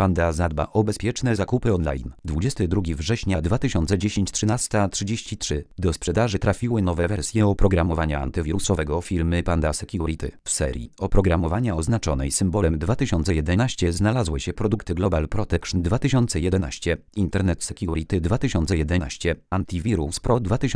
Panda zadba o bezpieczne zakupy online. 22 września 2010 13:33. Do sprzedaży trafiły nowe wersje oprogramowania antywirusowego firmy Panda Security. W serii oprogramowania oznaczonej symbolem 2011 znalazły się produkty Global Protection 2011, Internet Security 2011, Antivirus Pro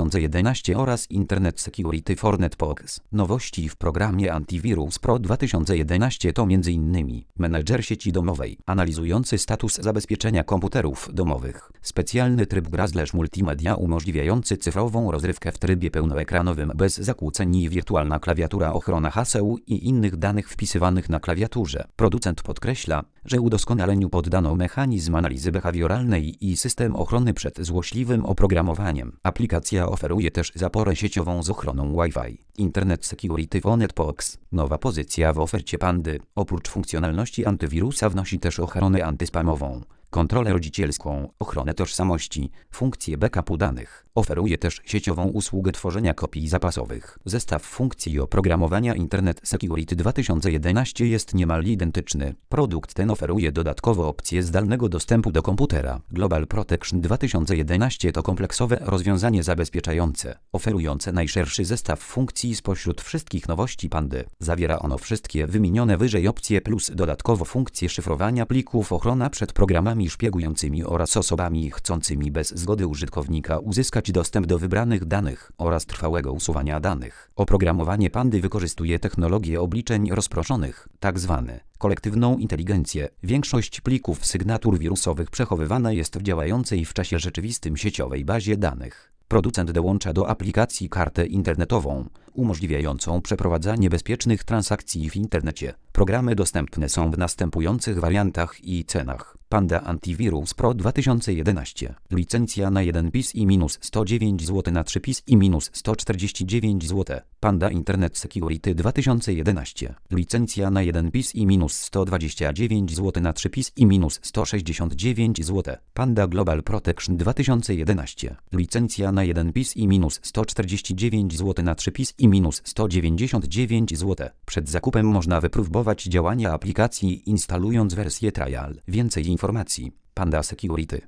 2011 oraz Internet Security for Networks. Nowości w programie Antivirus Pro 2011 to m.in. menedżer sieci domowej, analizujący status zabezpieczenia komputerów domowych, specjalny tryb gra/multimedia umożliwiający cyfrową rozrywkę w trybie pełnoekranowym bez zakłóceń i wirtualna klawiatura, ochrona haseł i innych danych wpisywanych na klawiaturze. Producent podkreśla, że udoskonaleniu poddano mechanizm analizy behawioralnej i system ochrony przed złośliwym oprogramowaniem. Aplikacja oferuje też zaporę sieciową z ochroną Wi-Fi. Internet Security for Networks. Nowa pozycja w ofercie Pandy. Oprócz funkcjonalności antywirusa wnosi też ochronę antyspamową, kontrolę rodzicielską, ochronę tożsamości, funkcję backupu danych. Oferuje też sieciową usługę tworzenia kopii zapasowych. Zestaw funkcji oprogramowania Internet Security 2011 jest niemal identyczny. Produkt ten oferuje dodatkowo opcję zdalnego dostępu do komputera. Global Protection 2011 to kompleksowe rozwiązanie zabezpieczające, oferujące najszerszy zestaw funkcji spośród wszystkich nowości Pandy. Zawiera ono wszystkie wymienione wyżej opcje plus dodatkowo funkcję szyfrowania plików, ochrona przed programami szpiegującymi oraz osobami chcącymi bez zgody użytkownika uzyskać dostęp do wybranych danych oraz trwałego usuwania danych. Oprogramowanie Pandy wykorzystuje technologię obliczeń rozproszonych, tzw. kolektywną inteligencję. Większość plików sygnatur wirusowych przechowywana jest w działającej w czasie rzeczywistym sieciowej bazie danych. Producent dołącza do aplikacji kartę internetową, umożliwiającą przeprowadzanie bezpiecznych transakcji w internecie. Programy dostępne są w następujących wariantach i cenach. Panda Antivirus Pro 2011. Licencja na 1 PIS i -109 zł, na 3 PIS i -149 zł. Panda Internet Security 2011. Licencja na 1 PIS i -129 zł, na 3 PIS i -169 zł. Panda Global Protection 2011. Licencja na 1 PIS i -149 zł, na 3 PIS i -199 zł. Przed zakupem można wypróbować działania aplikacji, instalując wersję trial. Więcej informacji. Panda Security.